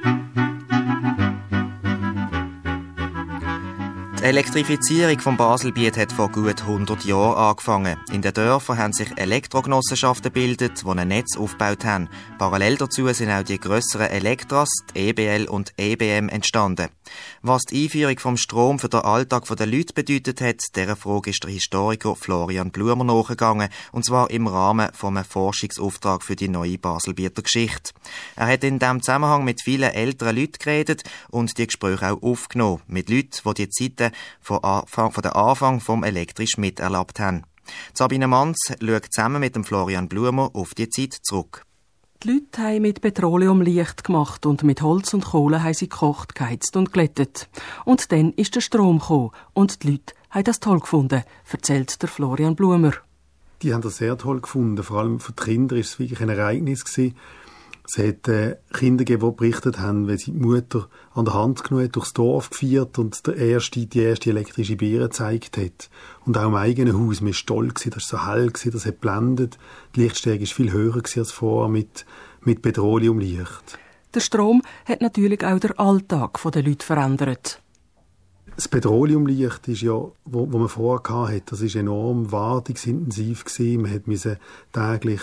Die Elektrifizierung vom Baselbiet hat vor gut 100 Jahren angefangen. In den Dörfern haben sich Elektrogenossenschaften gebildet, die ein Netz aufgebaut haben. Parallel dazu sind auch die grösseren Elektras, die EBL und EBM, entstanden. Was die Einführung vom Strom für den Alltag der Leute bedeutet hat, dieser Frage ist der Historiker Florian Blumer nachgegangen, und zwar im Rahmen von einem Forschungsauftrag für die neue Baselbieter Geschichte. Er hat in diesem Zusammenhang mit vielen älteren Leuten geredet und die Gespräche auch aufgenommen, mit Leuten, die Zeiten von den Anfang vom elektrisch miterlebt haben. Sabine Manz schaut zusammen mit dem Florian Blumer auf die Zeit zurück. Die Leute haben mit Petroleum Licht gemacht und mit Holz und Kohle haben sie gekocht, geheizt und glättet. Und dann ist der Strom gekommen und die Leute haben das toll gefunden, erzählt der Florian Blumer. Die haben das sehr toll gefunden. Vor allem für die Kinder war es wirklich ein Ereignis gewesen. Es hat Kinder gegeben, die berichtet haben, wenn sie die Mutter an der Hand genommen hat, durchs Dorf geführt und die erste elektrische Biere gezeigt hat. Und auch im eigenen Haus, man war stolz, das war so hell, das hat geblendet. Die Lichtstärke war viel höher als vorher mit Petroleumlicht. Der Strom hat natürlich auch den Alltag der Leute verändert. Das Petroleumlicht ist ja, wo man vorher hatte, das war enorm wartungsintensiv gewesen. Man musste täglich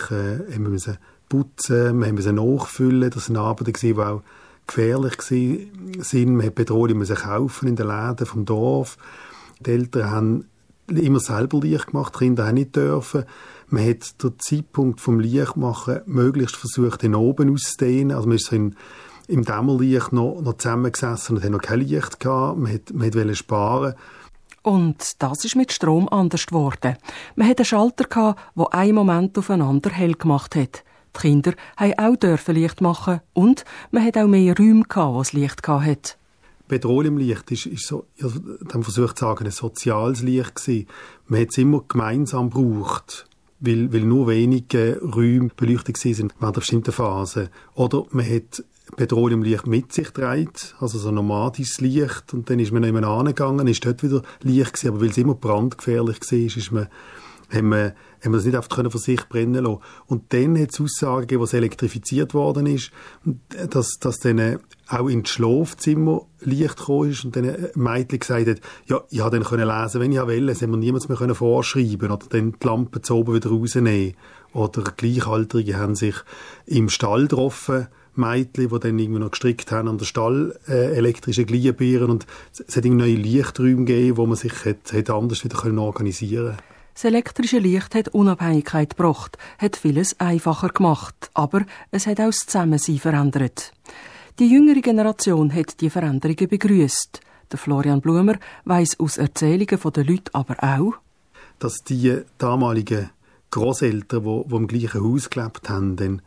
putzen, wir mussten nachfüllen. Das waren Arbeiten, die auch gefährlich waren. Man musste Petroleum kaufen in den Läden vom Dorf. Die Eltern haben immer selber Licht gemacht, die Kinder haben nicht dürfen. Man hat den Zeitpunkt vom Lichtmachen möglichst versucht, den oben auszudehnen. Also man ist so im Dämmerlicht noch zusammengesessen und hat noch kein Licht gehabt. Man wollte sparen. Und das ist mit Strom anders geworden. Man hatte einen Schalter gehabt, der einen Moment aufeinander hell gemacht hat. Die Kinder durften auch Licht machen und man hat auch mehr Räume gehabt, wo es Licht hatte. Petroleumlicht ist so, dann versucht zu sagen, ein soziales Licht gewesen. Man hat es immer gemeinsam gebraucht, weil nur wenige Räume beleuchtet waren während einer bestimmten Phase. Oder man hat Petroleumlicht mit sich getragen, also so nomadisches Licht, und dann ist man noch jemand angegangen, ist dort wieder Licht gewesen, aber weil es immer brandgefährlich war, haben wir das nicht einfach für sich brennen lassen. Und dann hat es Aussagen gegeben, was elektrifiziert worden ist, dass dann auch in das Schlafzimmer Licht gekommen ist und dann ein Mädchen gesagt hat, ja, ich konnte dann lesen, wenn ich wollte, es haben wir niemals mehr vorschreiben oder dann die Lampe zu oben wieder rausnehmen. Oder Gleichaltrige haben sich im Stall getroffen, Mädchen, die dann irgendwie noch gestrickt haben an der Stall elektrische Glühbirnen, und es hat neue Lichträume gegeben, wo man sich hat anders wieder organisieren konnte. Das elektrische Licht hat Unabhängigkeit gebracht, hat vieles einfacher gemacht, aber es hat auch das Zusammensein verändert. Die jüngere Generation hat die Veränderungen begrüßt. Der Florian Blumer weiss aus Erzählungen der Leute aber auch, dass die damaligen Grosseltern, die im gleichen Haus gelebt haben, dann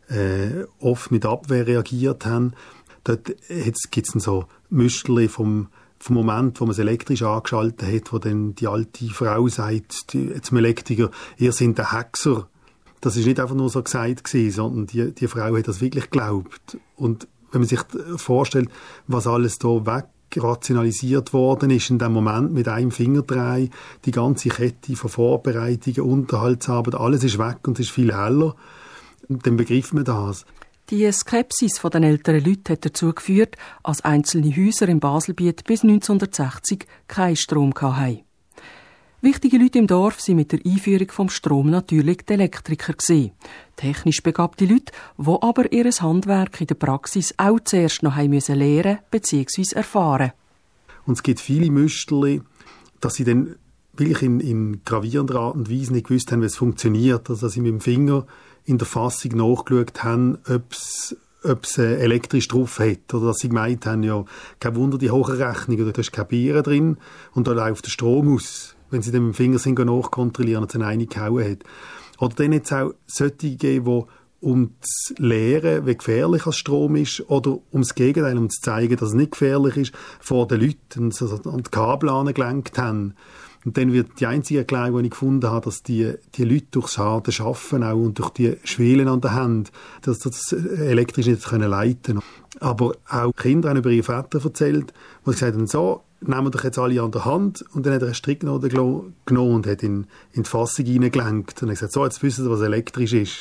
oft mit Abwehr reagiert haben. Dort gibt es so Müsterli vom Moment, wo man es elektrisch angeschaltet hat, wo dann die alte Frau sagt zum Elektriker, ihr seid der Hexer. Das ist nicht einfach nur so gesagt gewesen, sondern die Frau hat das wirklich geglaubt. Und wenn man sich vorstellt, was alles da wegrationalisiert worden ist in dem Moment mit einem Fingerdreh, die ganze Kette von Vorbereitungen, Unterhaltsarbeit, alles ist weg und es ist viel heller. Und dann begreift man das. Die Skepsis der älteren Leute hat dazu geführt, dass einzelne Häuser im Baselbiet bis 1960 keinen Strom hatten. Wichtige Leute im Dorf waren mit der Einführung vom Strom natürlich die Elektriker gewesen. Technisch begabte Leute, die aber ihr Handwerk in der Praxis auch zuerst noch lernen bzw. erfahren. Und es gibt viele Müsterli, dass sie dann wirklich in gravierender Art und Weise nicht gewusst haben, wie es funktioniert. Also dass sie mit dem Finger in der Fassung nachgeschaut haben, ob es elektrisch drauf hat. Oder dass sie gemeint haben, ja, kein Wunder, die hohen Rechnungen, da ist kein Bier drin und da läuft der Strom aus. Wenn sie dann mit dem Finger sind, nachkontrollieren und es eine gehauen hat. Oder dann hat es auch solche gegeben, die um zu lehren, wie gefährlich das Strom ist, oder um das Gegenteil, um zu zeigen, dass es nicht gefährlich ist, vor den Leuten und die Kabel angelenkt haben. Und dann wird die einzige Erklärung, die ich gefunden habe, dass die Leute durchs harte Arbeiten auch und durch die Schwelen an der Hand, dass das elektrisch nicht leiten können. Aber auch Kinder haben über ihre Väter erzählt, die gesagt haben, so, nehmen wir doch jetzt alle an der Hand, und dann hat er einen Stricknoten genommen und hat in die Fassung hineingelenkt und hat gesagt, so, jetzt wissen Sie, was elektrisch ist.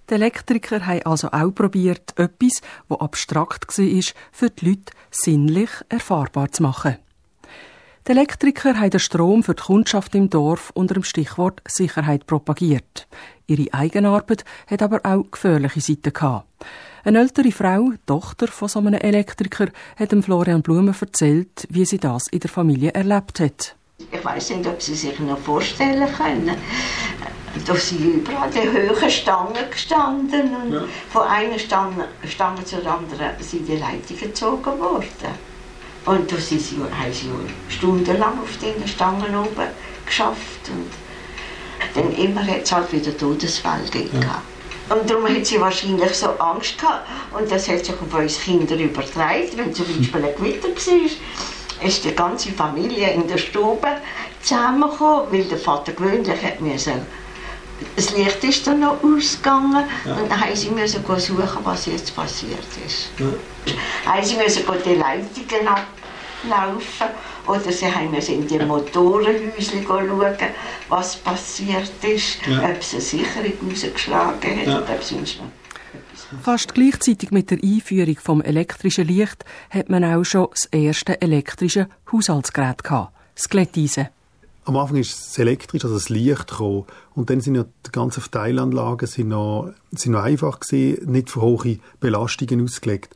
Die Elektriker haben also auch probiert, etwas, das abstrakt war, für die Leute sinnlich erfahrbar zu machen. Die Elektriker haben den Strom für die Kundschaft im Dorf unter dem Stichwort Sicherheit propagiert. Ihre Eigenarbeit hat aber auch gefährliche Seiten gehabt. Eine ältere Frau, Tochter von so einem Elektriker, hat dem Florian Blume erzählt, wie sie das in der Familie erlebt hat. Ich weiss nicht, ob Sie sich noch vorstellen können. Da sind überall die hohen Stangen gestanden und von einer Stange zur anderen sind die Leitungen gezogen worden. Und da haben sie stundenlang auf diesen Stangen oben geschafft. Und dann immer hat es halt wieder Todesfälle gegeben. Und darum hat sie wahrscheinlich so Angst gehabt. Und das hat sich auf uns Kinder übertragen. Wenn zum Beispiel ein Gewitter war, ist die ganze Familie in der Stube zusammengekommen, weil der Vater gewöhnlich hat müssen. Das Licht ist dann noch ausgegangen und dann mussten sie suchen, was jetzt passiert ist. Sie mussten die Leitungen ablaufen oder sie mussten in die Motorenhäuschen schauen, was passiert ist, ob es eine Sicherung rausgeschlagen hat oder ob sonst noch. Fast gleichzeitig mit der Einführung vom elektrischen Licht hat man auch schon das erste elektrische Haushaltsgerät gehabt, das Glätteisen. Am Anfang ist es elektrisch, also das Licht gekommen. Und dann sind ja die ganzen Verteilanlagen sind noch einfach gewesen, nicht für hohe Belastungen ausgelegt.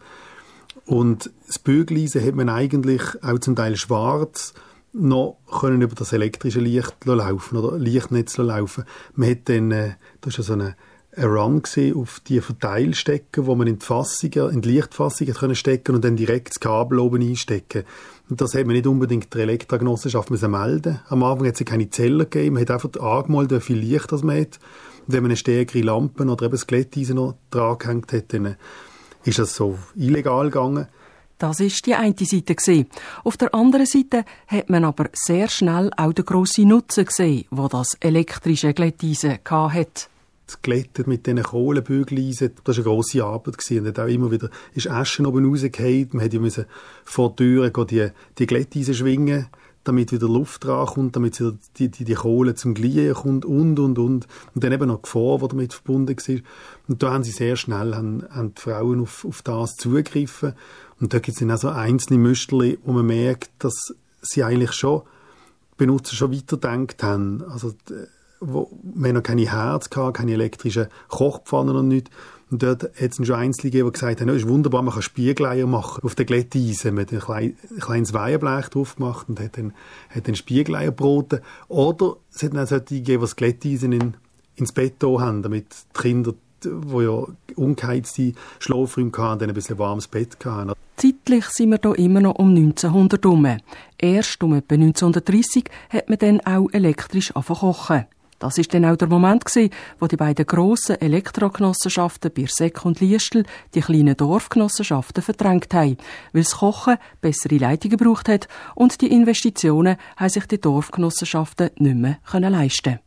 Und das Bügeleisen hat man eigentlich auch zum Teil schwarz noch können über das elektrische Licht laufen oder Lichtnetz laufen. Man hat dann, das ist ja so ein Run auf die Verteilstecker, wo man in die Lichtfassung können stecken und dann direkt das Kabel oben einstecken. Und das hat man nicht unbedingt der Elektrogenossenschaft melden. Am Anfang hat es keine Zähler gegeben, man hat einfach angemalt, wie viel Licht das man hat. Und wenn man eine stärkere Lampe oder eben das Glätteisen noch dran gehängt hat, dann ist das so illegal gegangen. Das war die eine Seite. Auf der anderen Seite hat man aber sehr schnell auch den grossen Nutzen gesehen, den das elektrische Glätteisen hatte. Das Glätten mit diesen Kohlenbügeleisen, das war eine grosse Arbeit gewesen. Und auch immer wieder ist Aschen oben rausgefallen. Man musste vor die Türen die Glätteisen schwingen, damit wieder Luft rankommt, damit wieder die Kohle zum Glühen kommt und. Und dann eben noch die Gefahr, die damit verbunden war. Und da haben sie sehr schnell haben die Frauen auf das zugegriffen. Und da gibt es dann auch so einzelne Müsterli, wo man merkt, dass sie eigentlich schon Benutzer schon weitergedacht haben. Also, wir haben noch keine Herz gehabt, keine elektrischen Kochpfannen und nichts. Und dort hat es schon Einzelne gegeben, die gesagt haben, es ist wunderbar, man kann Spiegeleier machen auf den Glätteisen. Man hat ein kleines Weihenblech drauf gemacht und hat dann Spiegeleier gebraten. Oder es hat dann auch solche gegeben, die das Glätteisen ins Bett da haben, damit die Kinder, die ja ungeheizte Schlafräume hatten, dann ein bisschen warmes Bett hatten. Zeitlich sind wir hier immer noch um 1900 herum. Erst um etwa 1930 hat man dann auch elektrisch kochen. Das war dann auch der Moment, wo die beiden grossen Elektrogenossenschaften Birsek und Liestel die kleinen Dorfgenossenschaften verdrängt haben, weil das Kochen bessere Leitungen gebraucht hat und die Investitionen haben sich die Dorfgenossenschaften nicht mehr leisten können.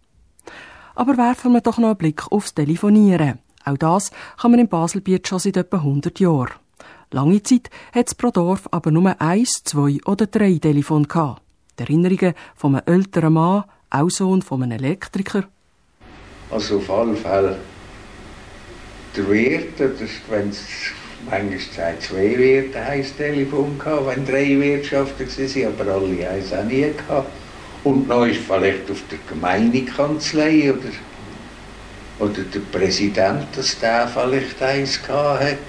Aber werfen wir doch noch einen Blick aufs Telefonieren. Auch das kann man in Baselbiet schon seit etwa 100 Jahren. Lange Zeit hat es pro Dorf aber nur 1, 2 oder 3 Telefone gehabt. Die Erinnerungen von einem älteren Mann, auch Sohn von einem Elektriker. Also auf alle Fälle der Wirt, wenn es manchmal 2 Wirte haben das Telefon gehabt, wenn 3 Wirtschaften waren, aber alle haben es auch nie gehabt. Und noch ist vielleicht auf der Gemeindekanzlei oder der Präsident, dass der vielleicht eins gehabt hat.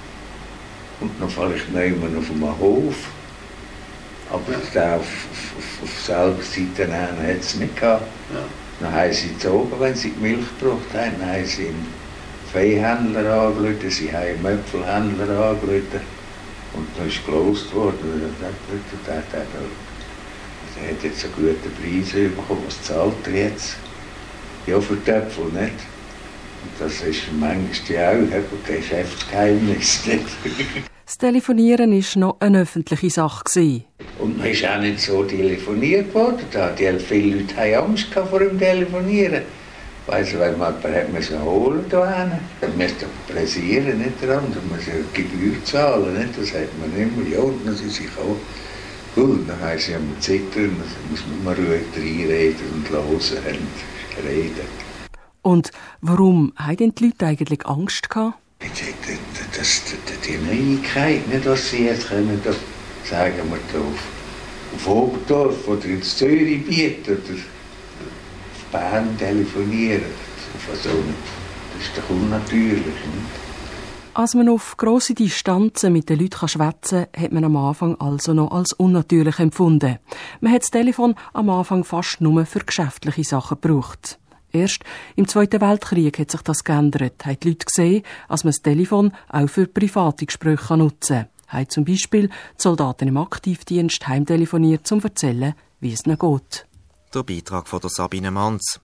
Und noch vielleicht niemand auf einem Hof. Aber der auf selber Seite hat es nicht gehabt. Ja. Dann haben sie gezogen, wenn sie die Milch gebraucht haben. Dann haben sie einen Viehhändler angerufen, sie haben einen Möpfelhändler angerufen. Und dann ist gelost worden. Der hat jetzt einen guten Preis bekommen. Was zahlt er jetzt? Ja, für die Äpfel nicht. Und das ist manchmal auch ein Geschäftsgeheimnis. Das Telefonieren war noch eine öffentliche Sache. Und man ist auch nicht so telefoniert worden. Viele Leute haben Angst vor dem Telefonieren. Weißt du, weil man jemanden holen musste. Man musste pressieren, nicht dran. Man musste eine Gebühr zahlen, nicht? Das hat man immer. Ja, und dann sind sie gekommen. Gut, dann haben sie am Zittern, dann muss man ruhig reinreden und hören und reden. Und warum haben denn die Leute eigentlich Angst gehabt? Die Neuigkeit, nicht, was sie jetzt können, das sagen wir da auf Oberdorf oder in Zürichbiet oder auf Bern telefonieren. Das ist doch unnatürlich. Nicht? Als man auf grosse Distanzen mit den Leuten schwätzen kann, hat man am Anfang also noch als unnatürlich empfunden. Man hat das Telefon am Anfang fast nur für geschäftliche Sachen gebraucht. Erst im Zweiten Weltkrieg hat sich das geändert. Haben die Leute gesehen, dass man das Telefon auch für private Gespräche nutzen kann. Haben zum Beispiel die Soldaten im Aktivdienst heimtelefoniert, um zu erzählen, wie es ihnen geht. Der Beitrag von der Sabine Manz.